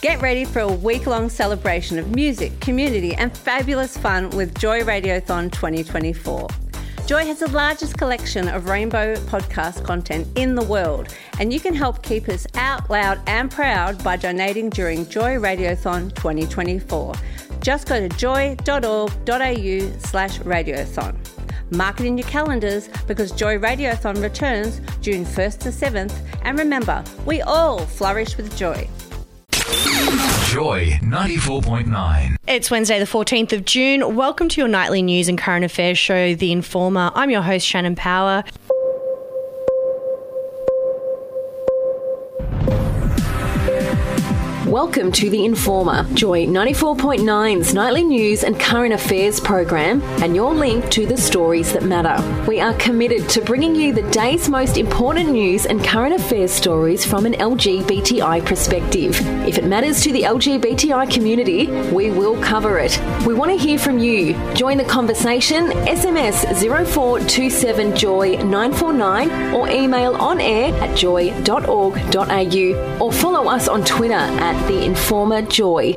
Get ready for a week-long celebration of music, community and fabulous fun with Joy Radiothon 2024. Joy has the largest collection of rainbow podcast content in the world, and you can help keep us out loud and proud by donating during Joy Radiothon 2024. Just go to joy.org.au/radiothon. Mark it in your calendars because Joy Radiothon returns June 1st to 7th, and remember, we all flourish with joy. Joy 94.9. It's Wednesday the 14th of June. Welcome to your nightly news and current affairs show, The Informer. I'm your host, Shannon Power. Welcome to The Informer, Joy 94.9's nightly news and current affairs program, and your link to the stories that matter. We are committed to bringing you the day's most important news and current affairs stories from an LGBTI perspective. If it matters to the LGBTI community, we will cover it. We want to hear from you. Join the conversation, SMS 0427JOY949 or email onair@joy.org.au or follow us on Twitter at The Informer Joy.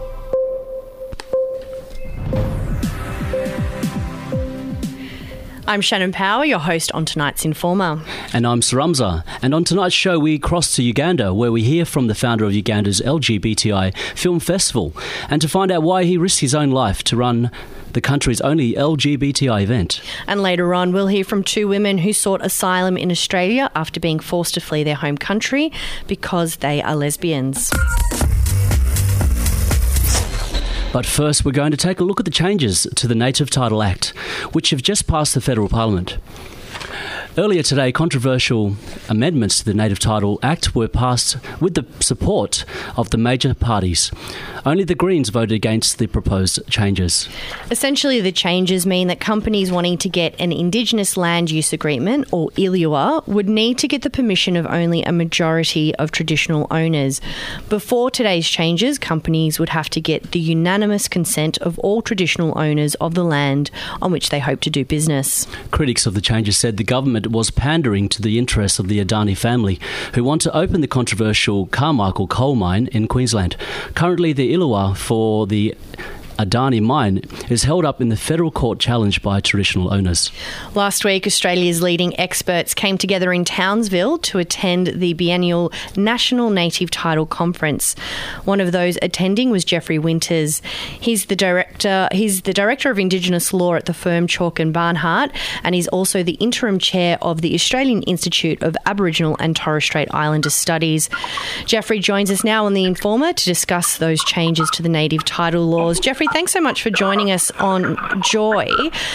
I'm Shannon Power, your host on tonight's Informer. And I'm Saramza. And on tonight's show, we cross to Uganda, where we hear from the founder of Uganda's LGBTI Film Festival, and to find out why he risked his own life to run the country's only LGBTI event. And later on, we'll hear from two women who sought asylum in Australia after being forced to flee their home country because they are lesbians. But first, we're going to take a look at the changes to the Native Title Act, which have just passed the Federal Parliament. Earlier today, controversial amendments to the Native Title Act were passed with the support of the major parties. Only the Greens voted against the proposed changes. Essentially, the changes mean that companies wanting to get an Indigenous Land Use Agreement, or ILUA, would need to get the permission of only a majority of traditional owners. Before today's changes, companies would have to get the unanimous consent of all traditional owners of the land on which they hope to do business. Critics of the changes said the government was pandering to the interests of the Adani family, who want to open the controversial Carmichael coal mine in Queensland. Currently, the ILUA for the Adani mine is held up in the federal court challenged by traditional owners. Last week, Australia's leading experts came together in Townsville to attend the biennial National Native Title Conference. One of those attending was Jeffrey Winters. He's the director of Indigenous Law at the firm Chalk and Barnhart, and he's also the interim chair of the Australian Institute of Aboriginal and Torres Strait Islander Studies. Jeffrey joins us now on The Informer to discuss those changes to the native title laws. Jeffrey, thanks so much for joining us on Joy.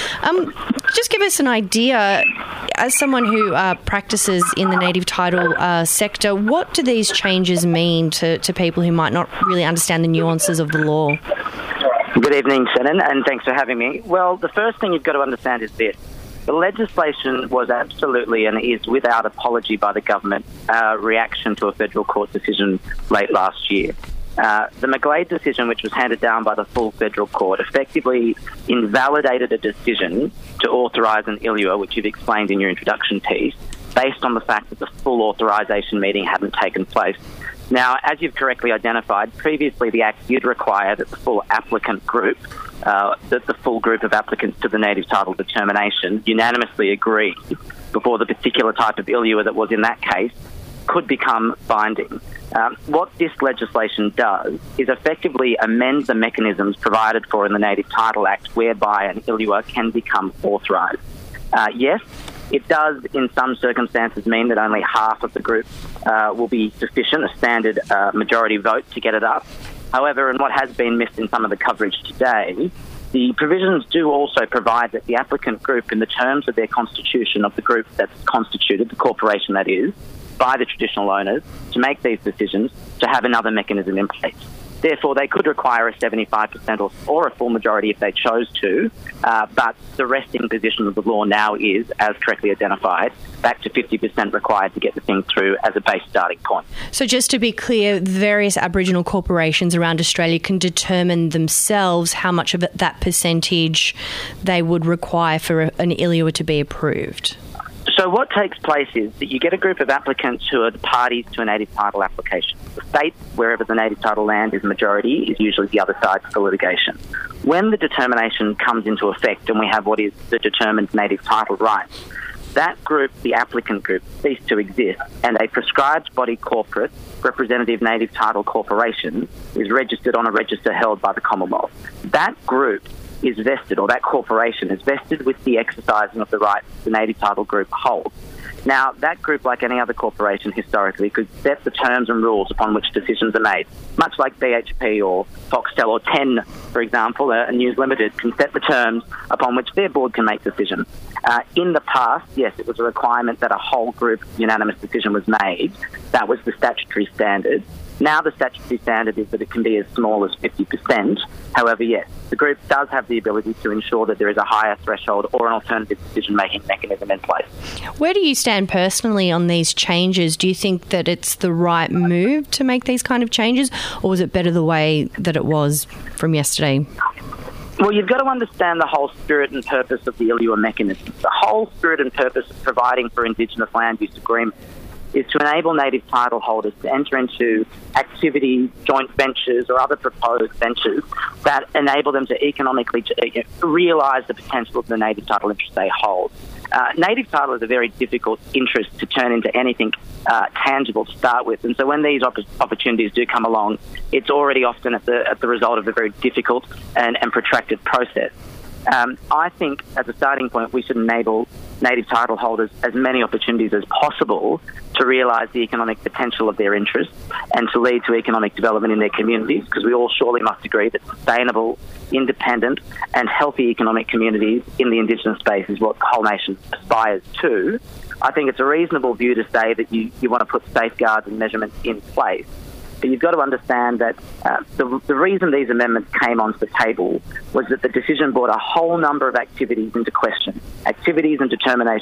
Just give us an idea, as someone who practices in the native title sector, what do these changes mean to people who might not really understand the nuances of the law? Good evening, Shannon, and thanks for having me. Well, the first thing you've got to understand is this. The legislation was absolutely and is without apology by the government reaction to a federal court decision late last year. The McGlade decision, which was handed down by the full federal court, effectively invalidated a decision to authorise an ILUA, which you've explained in your introduction piece, based on the fact that the full authorisation meeting hadn't taken place. Now, as you've correctly identified, previously the Act did require that the full applicant group, that the full group of applicants to the native title determination unanimously agree before the particular type of ILUA that was in that case could become binding. What this legislation does is effectively amend the mechanisms provided for in the Native Title Act whereby an ILUA can become authorised. Yes, it does in some circumstances mean that only half of the group will be sufficient, a standard majority vote to get it up. However, and what has been missed in some of the coverage today, the provisions do also provide that the applicant group, in the terms of their constitution of the group that's constituted, the corporation that is, by the traditional owners, to make these decisions, to have another mechanism in place. Therefore, they could require a 75% or a full majority if they chose to, but the resting position of the law now is, as correctly identified, back to 50% required to get the thing through as a base starting point. So just to be clear, various Aboriginal corporations around Australia can determine themselves how much of that percentage they would require for an ILUA to be approved? So what takes place is that you get a group of applicants who are the parties to a native title application. The state, wherever the native title land is majority, is usually the other side of the litigation. When the determination comes into effect and we have what is the determined native title rights, that group, the applicant group, cease to exist, and a prescribed body corporate, representative native title corporation, is registered on a register held by the Commonwealth. That group is vested, or that corporation is vested with the exercising of the rights the native title group holds. Now, that group, like any other corporation historically, could set the terms and rules upon which decisions are made, much like BHP or Foxtel or Ten, for example, a News Limited, can set the terms upon which their board can make decisions. In the past, yes, it was a requirement that a whole group unanimous decision was made. That was the statutory standard. Now the statutory standard is that it can be as small as 50%. However, yes, the group does have the ability to ensure that there is a higher threshold or an alternative decision-making mechanism in place. Where do you stand personally on these changes? Do you think that it's the right move to make these kind of changes, or was it better the way that it was from yesterday? Well, you've got to understand the whole spirit and purpose of the ILUA mechanism. The whole spirit and purpose of providing for Indigenous land use agreements is to enable native title holders to enter into activities, joint ventures or other proposed ventures that enable them to economically realise the potential of the native title interest they hold. Native title is a very difficult interest to turn into anything tangible to start with, and so when these opportunities do come along, it's already often at the result of a very difficult and protracted process. I think, as a starting point, we should enable native title holders as many opportunities as possible to realise the economic potential of their interests and to lead to economic development in their communities, because we all surely must agree that sustainable, independent and healthy economic communities in the Indigenous space is what the whole nation aspires to. I think it's a reasonable view to say that you want to put safeguards and measurements in place. But you've got to understand that the reason these amendments came onto the table was that the decision brought a whole number of activities into question, activities and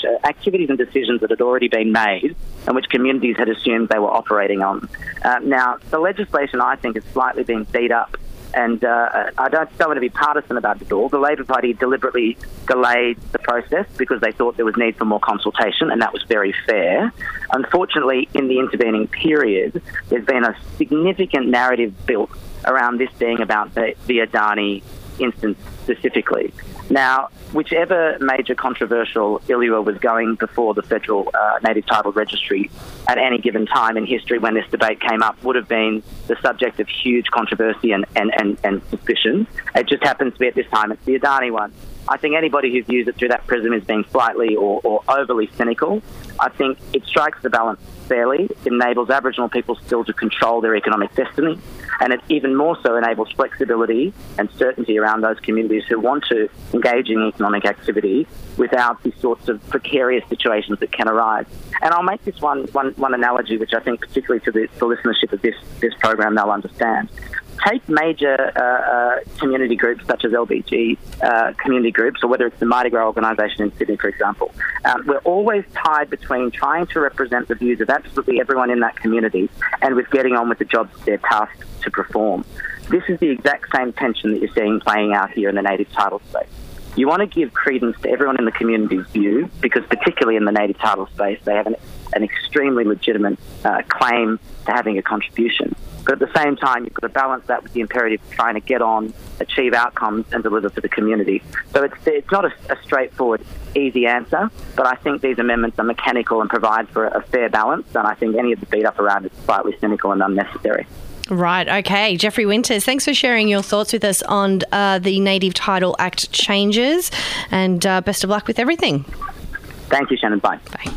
decisions that had already been made and which communities had assumed they were operating on. Now, the legislation, I think, has slightly been beat up. And I don't want to be partisan about it all. The Labor Party deliberately delayed the process because they thought there was need for more consultation, and that was very fair. Unfortunately, in the intervening period, there's been a significant narrative built around this being about the Adani instance specifically. Now, whichever major controversial ILUA was going before the Federal Native Title Registry at any given time in history when this debate came up would have been the subject of huge controversy and suspicion. It just happens to be at this time it's the Adani one. I think anybody who views it through that prism is being slightly or overly cynical. I think it strikes the balance fairly. It enables Aboriginal people still to control their economic destiny, and it even more so enables flexibility and certainty around those communities who want to engage in economic activity without these sorts of precarious situations that can arise. And I'll make this one analogy, which I think particularly to the listenership of this program they'll understand. Take major community groups such as LBG community groups, or whether it's the Mardi Gras organisation in Sydney, for example. We're always tied between trying to represent the views of absolutely everyone in that community and with getting on with the jobs they're tasked to perform. This is the exact same tension that you're seeing playing out here in the native title space. You want to give credence to everyone in the community's view, because particularly in the native title space, they have an extremely legitimate claim to having a contribution. But at the same time, you've got to balance that with the imperative of trying to get on, achieve outcomes and deliver for the community. So it's not a straightforward, easy answer, but I think these amendments are mechanical and provide for a fair balance, and I think any of the beat up around it is slightly cynical and unnecessary. Right, okay. Jeffrey Winters, thanks for sharing your thoughts with us on the Native Title Act changes, and best of luck with everything. Thank you, Shannon. Bye. Bye.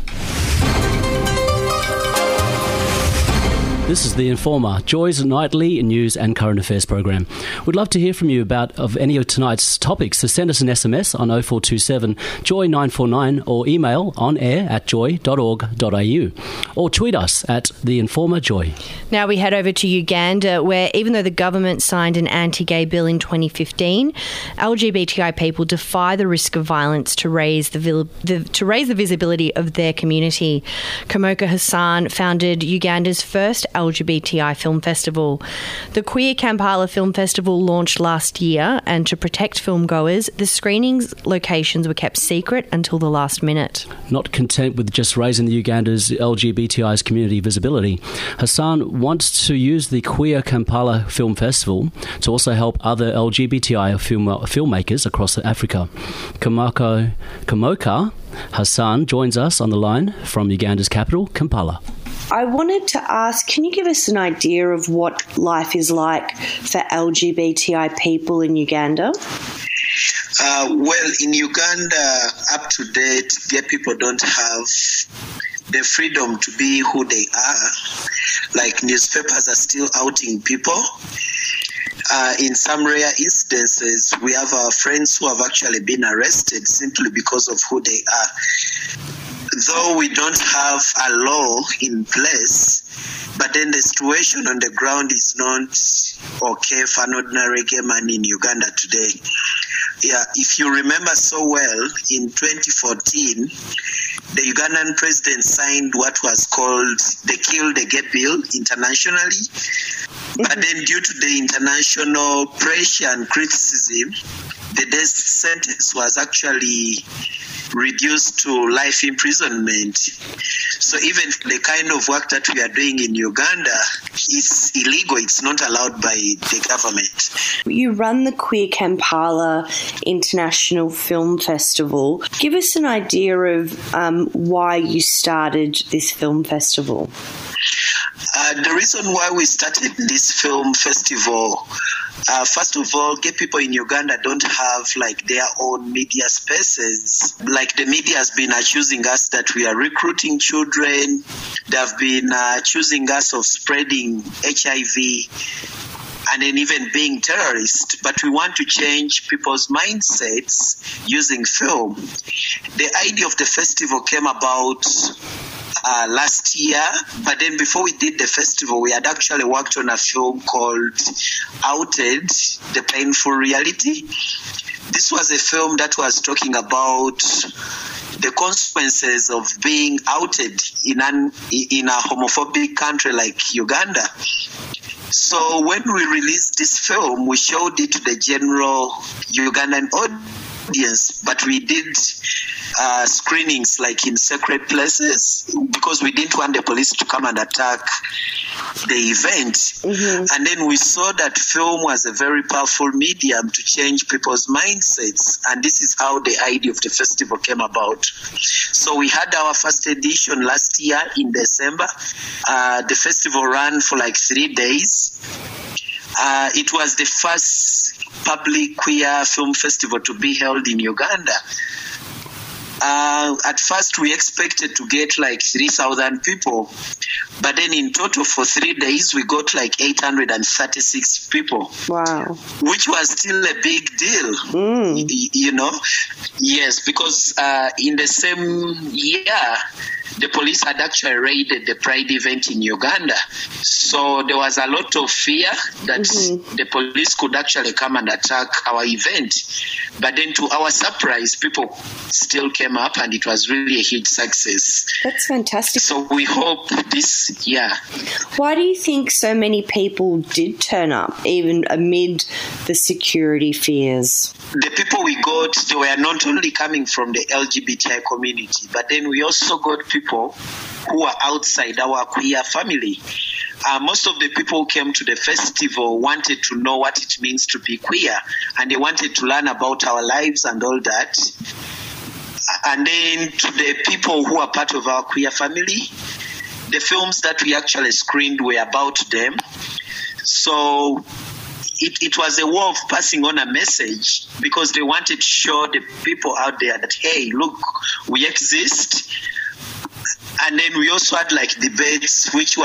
This is The Informer, Joy's nightly news and current affairs program. We'd love to hear from you about any of tonight's topics, so send us an SMS on 0427 Joy 949 or email onair@joy.org.au or tweet us at The Informer Joy. Now we head over to Uganda, where even though the government signed an anti-gay bill in 2015, LGBTI people defy the risk of violence to raise the visibility of their community. Kamoka Hassan founded Uganda's first LGBTI Film Festival. The Queer Kampala Film Festival launched last year, and to protect filmgoers, the screenings locations were kept secret until the last minute. Not content with just raising Uganda's LGBTI's community visibility, Hassan wants to use the Queer Kampala Film Festival to also help other LGBTI filmmakers across Africa. Kamoka Hassan joins us on the line from Uganda's capital, Kampala. I wanted to ask, can you give us an idea of what life is like for LGBTI people in Uganda? Well, in Uganda, up to date, gay people don't have the freedom to be who they are. Like, newspapers are still outing people. In some rare instances, we have our friends who have actually been arrested simply because of who they are. Though we don't have a law in place, but then the situation on the ground is not okay for an ordinary gay man in Uganda today. Yeah, if you remember so well, in 2014, the Ugandan president signed what was called the Kill the Gay Bill internationally. But then due to the international pressure and criticism, the death sentence was actually reduced to life imprisonment. So even the kind of work that we are doing in Uganda is illegal. It's not allowed by the government. You run the Queer Kampala International Film Festival. Give us an idea of why you started this film festival. The reason why we started this film festival, first of all, gay people in Uganda don't have like their own media spaces. Like, the media has been accusing us that we are recruiting children. They have been accusing us of spreading HIV and then even being terrorists. But we want to change people's mindsets using film. The idea of the festival came about last year, but then before we did the festival, we had actually worked on a film called Outed, The Painful Reality. This was a film that was talking about the consequences of being outed in a homophobic country like Uganda. So when we released this film, we showed it to the general Ugandan audience, but we did screenings like in secret places because we didn't want the police to come and attack the event. Mm-hmm. And then we saw that film was a very powerful medium to change people's mindsets, and this is how the idea of the festival came about. So we had our first edition last year in December. The festival ran for like 3 days. It was the first public queer film festival to be held in Uganda. At first, we expected to get like 3,000 people, but then in total for 3 days, we got like 836 people. Wow. Which was still a big deal, you know? Yes, because in the same year, the police had actually raided the Pride event in Uganda. So there was a lot of fear that the police could actually come and attack our event. But then to our surprise, people still came up and it was really a huge success. That's fantastic. So we hope this, yeah. Why do you think so many people did turn up, even amid the security fears? The people we got, they were not only coming from the LGBTI community, but then we also got people who are outside our queer family. Most of the people who came to the festival wanted to know what it means to be queer, and they wanted to learn about our lives and all that. And then to the people who are part of our queer family, the films that we actually screened were about them. So it was a way of passing on a message, because they wanted to show the people out there that, hey, look, we exist. And then we also had like debates, which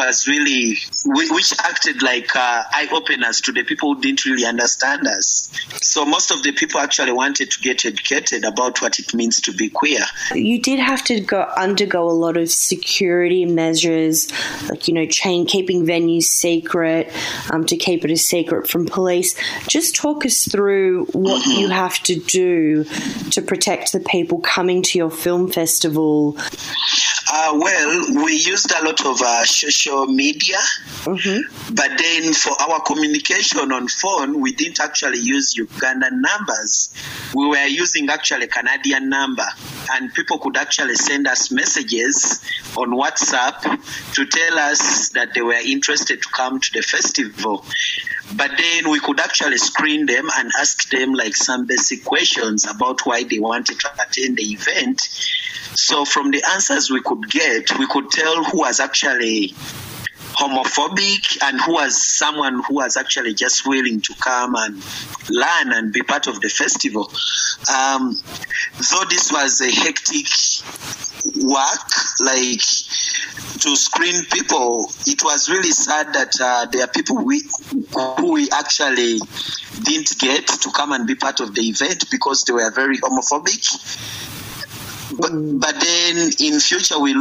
acted like eye-openers to the people who didn't really understand us. So most of the people actually wanted to get educated about what it means to be queer. You did have to undergo a lot of security measures, like, keeping venues secret, to keep it a secret from police. Just talk us through what you have to do to protect the people coming to your film festival. Well, we used a lot of social media, but then for our communication on phone, we didn't actually use Ugandan numbers. We were using actually Canadian number, and people could actually send us messages on WhatsApp to tell us that they were interested to come to the festival. But then we could actually screen them and ask them like some basic questions about why they wanted to attend the event. So from the answers we could get, we could tell who was actually homophobic and who was someone who was actually just willing to come and learn and be part of the festival. Though this was a hectic work, like to screen people, it was really sad that there are people who we actually didn't get to come and be part of the event because they were very homophobic. But then in future we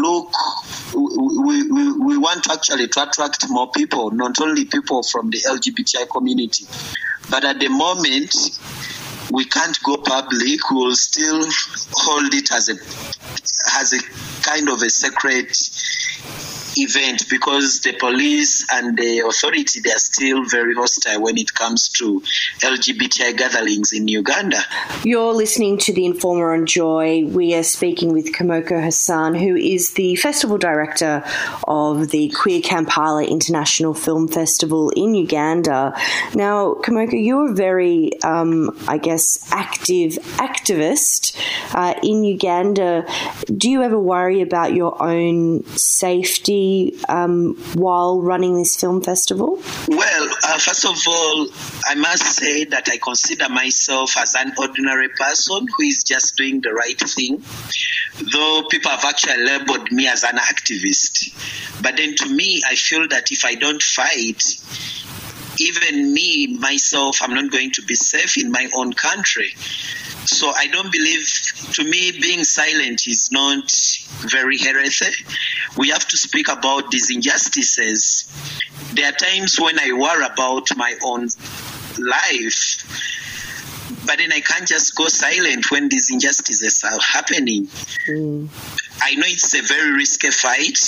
want to actually to attract more people, not only people from the LGBTI community. But at the moment, we can't go public. We will still hold it as a kind of a secret event because the police and the authority, they are still very hostile when it comes to LGBTI gatherings in Uganda. You're listening to The Informer on Joy. We are speaking with Kamoko Hassan, who is the festival director of the Queer Kampala International Film Festival in Uganda. Now, Kamoko, you're a very, active activist in Uganda. Do you ever worry about your own safety while running this film festival? Well, first of all, I must say that I consider myself as an ordinary person who is just doing the right thing, though people have actually labeled me as an activist. But then to me, I feel that if I don't fight, even me, myself, I'm not going to be safe in my own country. So I don't believe, to me, being silent is not very healthy. We have to speak about these injustices. There are times when I worry about my own life, but then I can't just go silent when these injustices are happening. I know it's a very risky fight,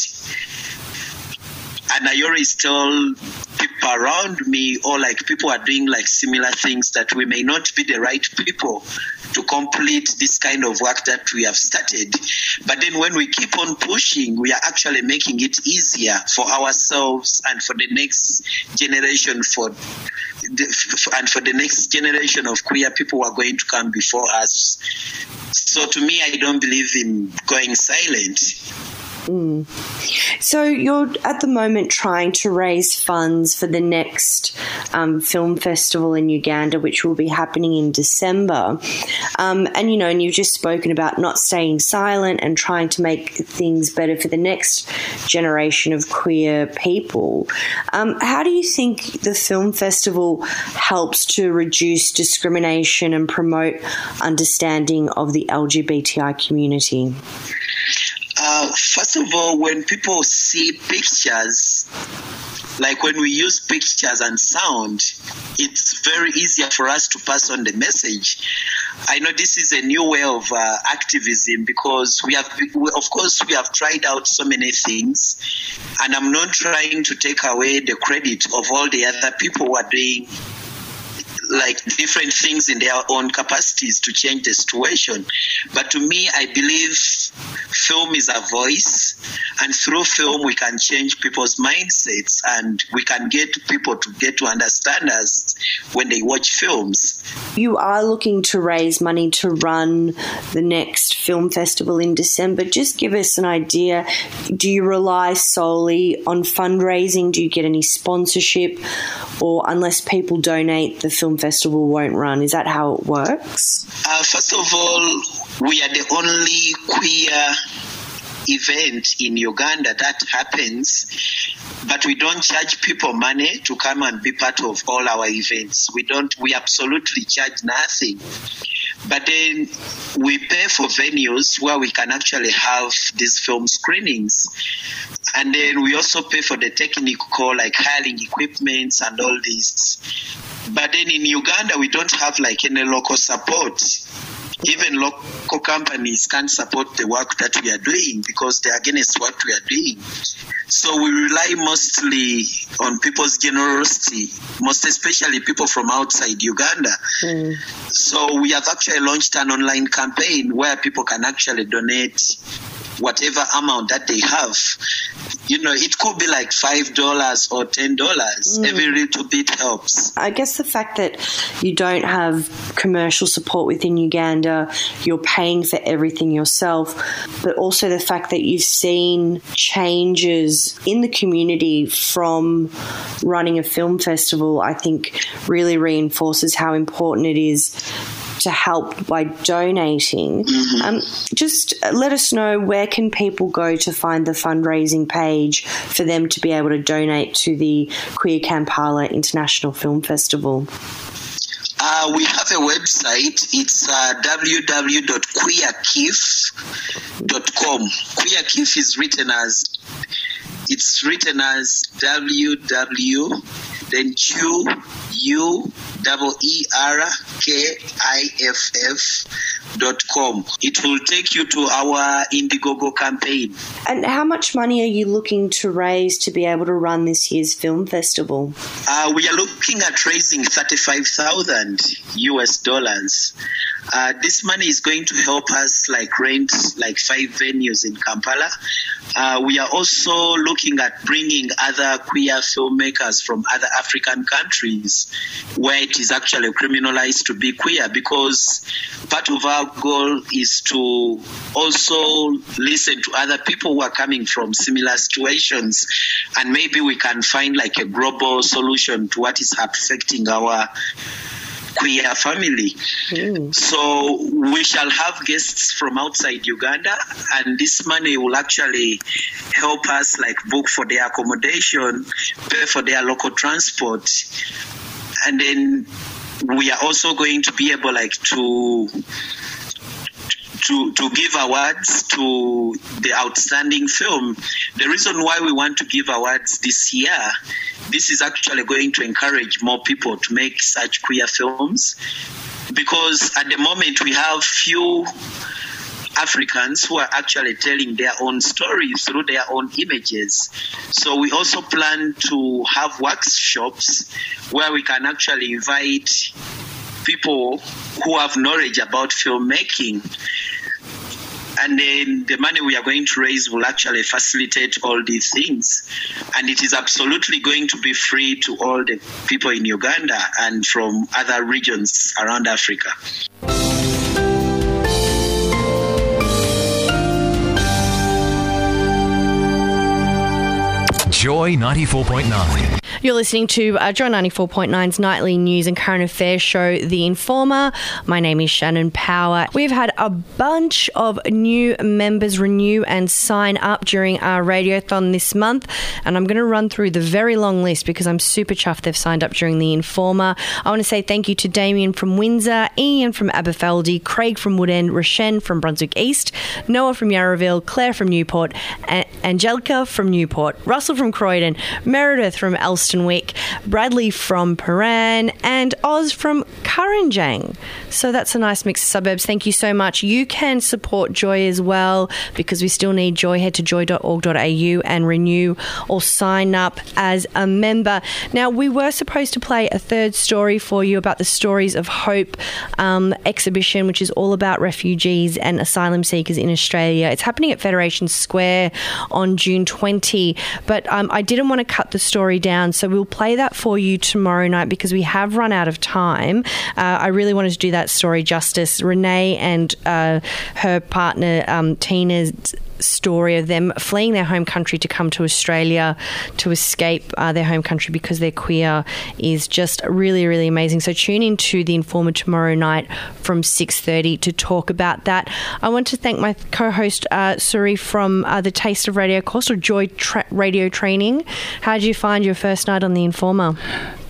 and I always tell people around me, or like people are doing like similar things, that we may not be the right people to complete this kind of work that we have started. But then when we keep on pushing, we are actually making it easier for ourselves and for the next generation, and for the next generation of queer people who are going to come before us. So to me, I don't believe in going silent. So you're at the moment trying to raise funds for the next film festival in Uganda, which will be happening in December. And you've just spoken about not staying silent and trying to make things better for the next generation of queer people. How do you think the film festival helps to reduce discrimination and promote understanding of the LGBTI community? First of all, when people see pictures, like when we use pictures and sound, it's very easier for us to pass on the message. I know this is a new way of activism because we have tried out so many things, and I'm not trying to take away the credit of all the other people who are doing like different things in their own capacities to change the situation. But to me, I believe film is a voice, and through film we can change people's mindsets, and we can get people to get to understand us when they watch films. You are looking to raise money to run the next film festival in December. Just give us an idea. Do you rely solely on fundraising? Do you get any sponsorship? Or unless people donate, the film festival won't run? Is that how it works? First of all, we are the only queer event in Uganda that happens, but we don't charge people money to come and be part of all our events. We absolutely charge nothing. But then we pay for venues where we can actually have these film screenings. And then we also pay for the technical, like hiring equipment and all this. But then in Uganda, we don't have like any local support. even local companies can't support the work that we are doing because they're against what we are doing. So we rely mostly on people's generosity, most especially people from outside Uganda. So we have actually launched an online campaign where people can actually donate whatever amount that they have. It could be like $5 or $10. Every little bit helps. I guess the fact that you don't have commercial support within Uganda, you're paying for everything yourself, but also the fact that you've seen changes in the community from running a film festival, I think really reinforces how important it is to help by donating. Just let us know, where can people go to find the fundraising page for them to be able to donate to the Queer Kampala International Film Festival? We have a website. It's www.queerkif.com. Queerkif is written as www, then QUEERKIFF.com. It will take you to our Indiegogo campaign. And how much money are you looking to raise to be able to run this year's film festival? We are looking at raising $35,000. This money is going to help us rent 5 venues in Kampala. We are also looking at bringing other queer filmmakers from other African countries where it is actually criminalized to be queer, because part of our goal is to also listen to other people who are coming from similar situations, and maybe we can find a global solution to what is affecting our queer family. So we shall have guests from outside Uganda, and this money will actually help us book for their accommodation, pay for their local transport, and then we are also going to be able to give awards to the outstanding film. The reason why we want to give awards this year, this is actually going to encourage more people to make such queer films, because at the moment we have few Africans who are actually telling their own stories through their own images. So we also plan to have workshops where we can actually invite people who have knowledge about filmmaking. And then the money we are going to raise will actually facilitate all these things. And it is absolutely going to be free to all the people in Uganda and from other regions around Africa. Joy 94.9. You're listening to Joy 94.9's nightly news and current affairs show, The Informer. My name is Shannon Power. We've had a bunch of new members renew and sign up during our radiothon this month, and I'm going to run through the very long list because I'm super chuffed they've signed up during The Informer. I want to say thank you to Damien from Windsor, Ian from Aberfeldy, Craig from Woodend, Rashen from Brunswick East, Noah from Yarraville, Claire from Newport, Angelica from Newport, Russell from Croydon, Meredith from Elstonwick, Bradley from Paran, and Oz from Kurrajong. So that's a nice mix of suburbs. Thank you so much. You can support Joy as well, because we still need Joy. Head to joy.org.au and renew or sign up as a member. Now, we were supposed to play a third story for you about the Stories of Hope exhibition, which is all about refugees and asylum seekers in Australia. It's happening at Federation Square on June 20, but I didn't want to cut the story down, so we'll play that for you tomorrow night because we have run out of time. I really wanted to do that story justice. Renee and her partner Tina's story of them fleeing their home country to come to Australia to escape their home country because they're queer is just really, really amazing. So tune in to The Informer tomorrow night from 6:30 to talk about that. I want to thank my co-host Suri from the Taste of Radio course, or Joy Radio Training. How did you find your first night on The Informer?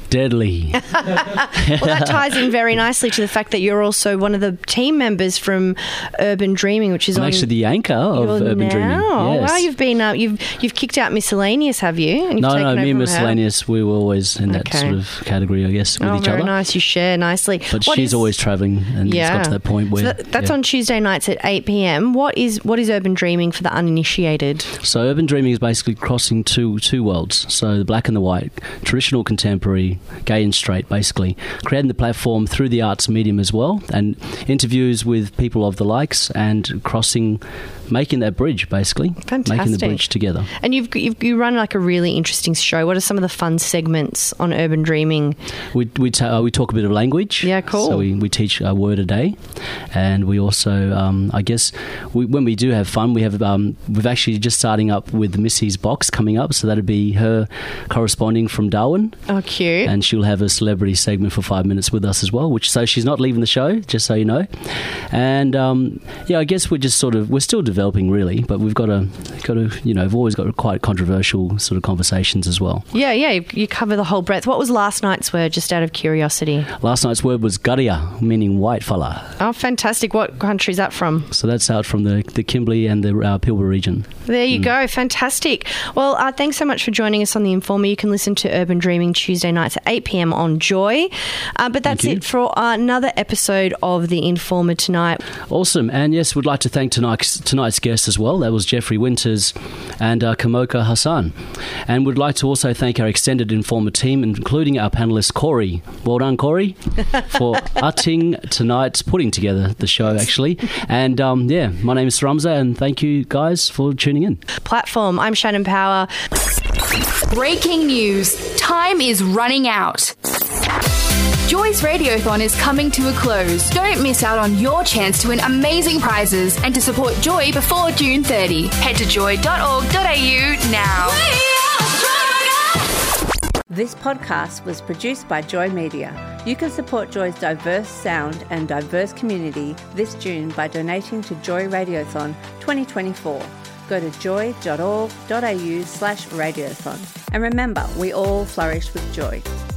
Deadly. Well, that ties in very nicely to the fact that you're also one of the team members from Urban Dreaming, which is I'm actually the anchor of Urban Dreaming. Yes. Wow, you've been you've kicked out Miscellaneous, have you? And you've taken No, over me and from Miscellaneous, we were always in that sort of category, I guess, with each very other. Nice, you share nicely. But she's always travelling, and it's got to that point where... So that's on Tuesday nights at 8 p.m. What is Urban Dreaming for the uninitiated? So Urban Dreaming is basically crossing two worlds. So the black and the white, traditional, contemporary, gay and straight, basically. Creating the platform through the arts medium as well, and interviews with people of the likes, and making that bridge, basically. Fantastic. Making the bridge together. And you run like a really interesting show. What are some of the fun segments on Urban Dreaming? We talk a bit of language. Yeah, cool. So we teach a word a day, and we also, I guess, when we do have fun, we've actually just starting up with Missy's Box coming up, so that'd be her corresponding from Darwin. Oh, cute. And she'll have a celebrity segment for 5 minutes with us as well, so she's not leaving the show, just so you know. And I guess we're still developing really, but we've got to we've always got quite controversial sort of conversations as well. Yeah, you cover the whole breadth. What was last night's word, just out of curiosity? Last night's word was garia, meaning white fella. Oh, fantastic. What country is that from? So that's out from the Kimberley and the Pilbara region. There you go. Fantastic. Well, thanks so much for joining us on The Informer. You can listen to Urban Dreaming Tuesday nights at 8 p.m. on Joy. But that's it for another episode of The Informer tonight. Awesome. And yes, we'd like to thank tonight's guests as well. That was Jeffrey Winters and Kamoka Hassan. And we'd like to also thank our extended Informer team, including our panellist Corey. Well done, Corey, for putting together the show, actually. And my name is Ramza, and thank you guys for tuning in. Platform. I'm Shannon Power. Breaking news. Time is running out. Joy's Radiothon is coming to a close. Don't miss out on your chance to win amazing prizes and to support Joy before June 30. Head to joy.org.au now. This podcast was produced by Joy Media. You can support Joy's diverse sound and diverse community this June by donating to Joy Radiothon 2024. Go to joy.org.au/radiothon. And remember, we all flourish with joy.